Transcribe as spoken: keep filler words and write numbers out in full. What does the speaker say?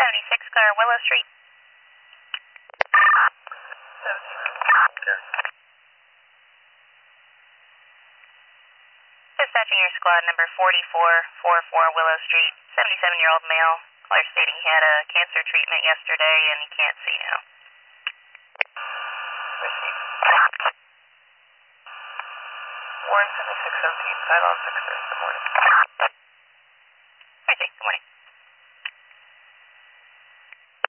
seventy-six, clear Willow Street. Dispatching your squad number forty-four forty-four Willow Street, seventy-seven-year-old male. Caller stating he had a cancer treatment yesterday and he can't see now. Warren seventy-six seventeen, sign on six thirty, good morning. I see, good morning.